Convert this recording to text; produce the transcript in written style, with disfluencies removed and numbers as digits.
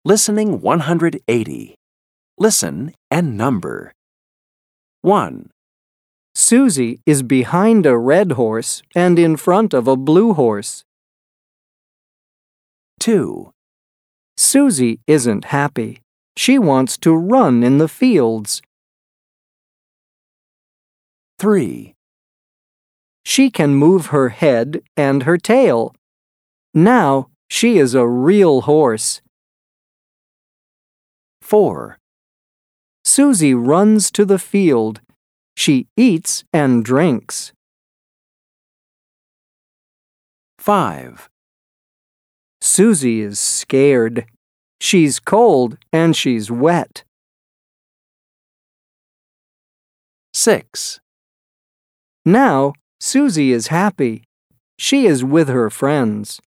Listening 180. Listen and number. 1, Susie is behind a red horse and in front of a blue horse. 2, Susie isn't happy. She wants to run in the fields. 3, She can move her head and her tail. Now she is a real horse. 4, Susie runs to the field. She eats and drinks. 5, Susie is scared. She's cold and she's wet. 6, Now Susie is happy. She is with her friends.